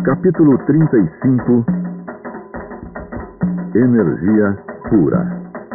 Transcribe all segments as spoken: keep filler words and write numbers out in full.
Capítulo trinta e cinco. Energia pura.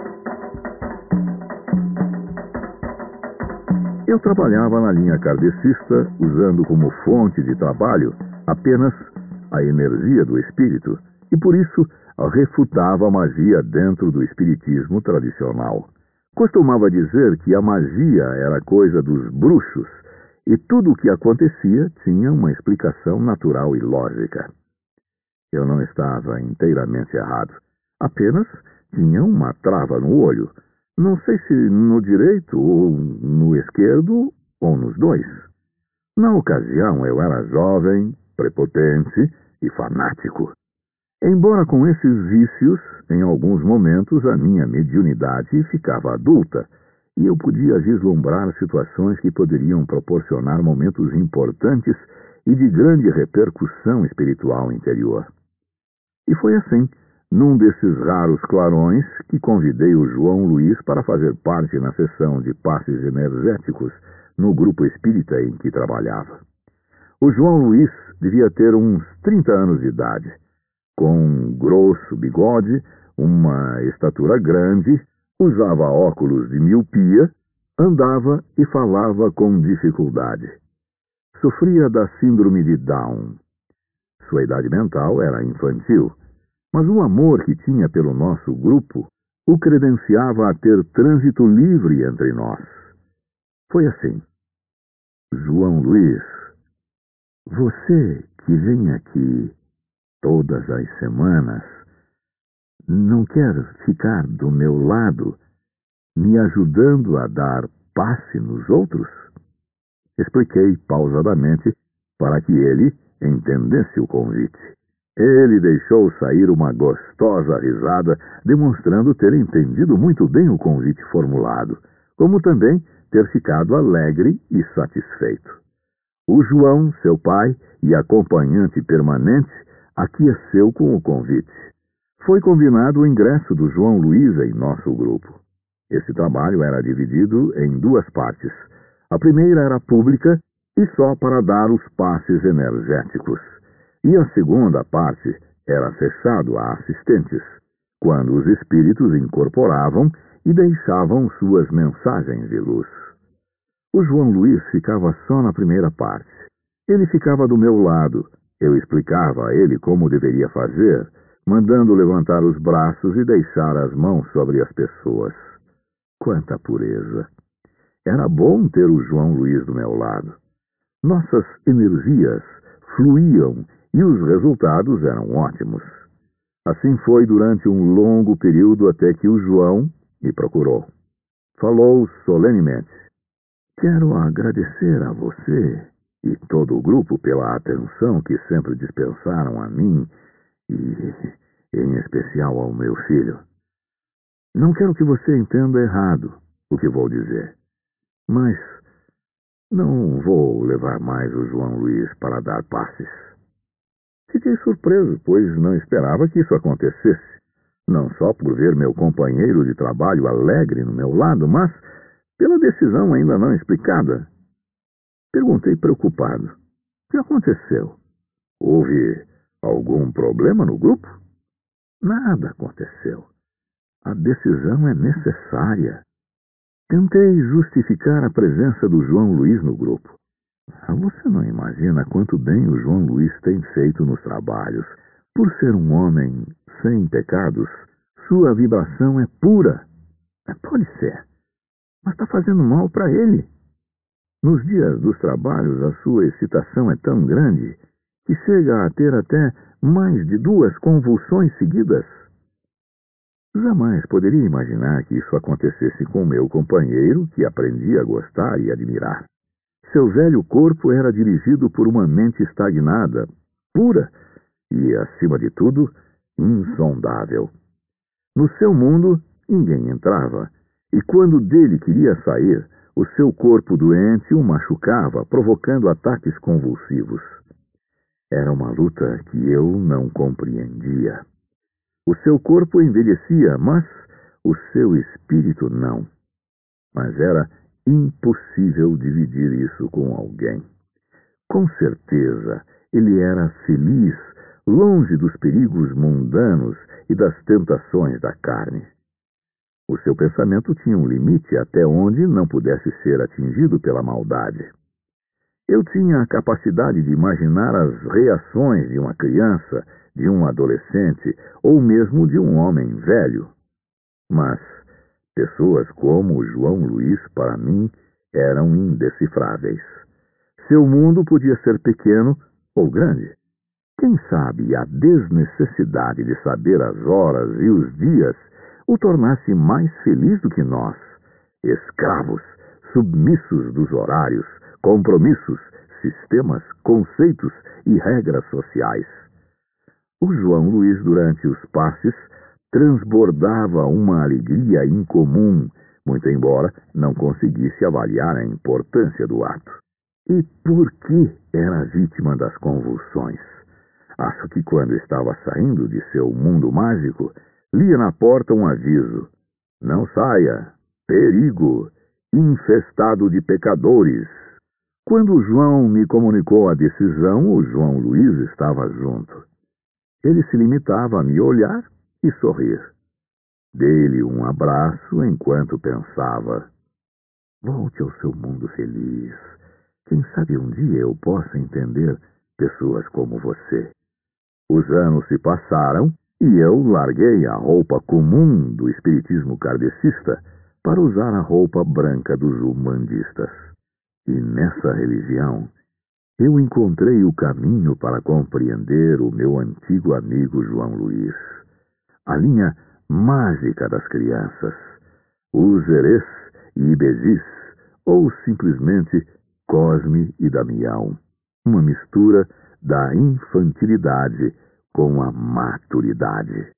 Eu trabalhava na linha kardecista, usando como fonte de trabalho apenas a energia do espírito, e por isso refutava a magia dentro do espiritismo tradicional. Costumava dizer que a magia era coisa dos bruxos, e tudo o que acontecia tinha uma explicação natural e lógica. Eu não estava inteiramente errado. Apenas tinha uma trava no olho. Não sei se no direito ou no esquerdo ou nos dois. Na ocasião eu era jovem, prepotente e fanático. Embora com esses vícios, em alguns momentos a minha mediunidade ficava adulta, e eu podia vislumbrar situações que poderiam proporcionar momentos importantes e de grande repercussão espiritual interior. E foi assim, num desses raros clarões, que convidei o João Luiz para fazer parte na sessão de passes energéticos no grupo espírita em que trabalhava. O João Luiz devia ter uns trinta anos de idade, com um grosso bigode, uma estatura grande, usava óculos de miopia, andava e falava com dificuldade. Sofria da síndrome de Down. Sua idade mental era infantil, mas o amor que tinha pelo nosso grupo o credenciava a ter trânsito livre entre nós. Foi assim. João Luiz, você que vem aqui todas as semanas, não quer ficar do meu lado, me ajudando a dar passe nos outros? Expliquei pausadamente para que ele entendesse o convite. Ele deixou sair uma gostosa risada, demonstrando ter entendido muito bem o convite formulado, como também ter ficado alegre e satisfeito. O João, seu pai e acompanhante permanente, aqueceu com o convite. Foi combinado o ingresso do João Luiz em nosso grupo. Esse trabalho era dividido em duas partes. A primeira era pública e só para dar os passes energéticos. E a segunda parte era fechado a assistentes, quando os espíritos incorporavam e deixavam suas mensagens de luz. O João Luiz ficava só na primeira parte. Ele ficava do meu lado. Eu explicava a ele como deveria fazer, mandando levantar os braços e deixar as mãos sobre as pessoas. Quanta pureza! Era bom ter o João Luiz do meu lado. Nossas energias fluíam e os resultados eram ótimos. Assim foi durante um longo período até que o João me procurou. Falou solenemente. Quero agradecer a você e todo o grupo pela atenção que sempre dispensaram a mim e, em especial, ao meu filho. Não quero que você entenda errado o que vou dizer, mas não vou levar mais o João Luiz para dar passes. Fiquei surpreso, pois não esperava que isso acontecesse, não só por ver meu companheiro de trabalho alegre no meu lado, mas pela decisão ainda não explicada. Perguntei preocupado. O que aconteceu? Houve algum problema no grupo? Nada aconteceu. A decisão é necessária. Tentei justificar a presença do João Luiz no grupo. Você não imagina quanto bem o João Luiz tem feito nos trabalhos. Por ser um homem sem pecados, sua vibração é pura. Pode ser, mas está fazendo mal para ele. Nos dias dos trabalhos, a sua excitação é tão grande que chega a ter até mais de duas convulsões seguidas. Jamais poderia imaginar que isso acontecesse com meu companheiro, que aprendi a gostar e admirar. Seu velho corpo era dirigido por uma mente estagnada, pura e, acima de tudo, insondável. No seu mundo, ninguém entrava, e quando dele queria sair, o seu corpo doente o machucava, provocando ataques convulsivos. Era uma luta que eu não compreendia. O seu corpo envelhecia, mas o seu espírito não. Mas era impossível dividir isso com alguém. Com certeza, ele era feliz, longe dos perigos mundanos e das tentações da carne. O seu pensamento tinha um limite até onde não pudesse ser atingido pela maldade. Eu tinha a capacidade de imaginar as reações de uma criança, de um adolescente ou mesmo de um homem velho. Mas pessoas como João Luiz, para mim, eram indecifráveis. Seu mundo podia ser pequeno ou grande. Quem sabe a desnecessidade de saber as horas e os dias o tornasse mais feliz do que nós, escravos, submissos dos horários, compromissos, sistemas, conceitos e regras sociais. O João Luiz, durante os passes, transbordava uma alegria incomum, muito embora não conseguisse avaliar a importância do ato. E por que era vítima das convulsões? Acho que quando estava saindo de seu mundo mágico, lia na porta um aviso: "Não saia! Perigo! Infestado de pecadores!" Quando João me comunicou a decisão, o João Luiz estava junto. Ele se limitava a me olhar e sorrir. Dei-lhe um abraço enquanto pensava: volte ao seu mundo feliz. Quem sabe um dia eu possa entender pessoas como você. Os anos se passaram e eu larguei a roupa comum do espiritismo kardecista para usar a roupa branca dos umbandistas. E nessa religião, eu encontrei o caminho para compreender o meu antigo amigo João Luiz. A linha mágica das crianças, os Erês e Ibezis, ou simplesmente Cosme e Damião. Uma mistura da infantilidade com a maturidade.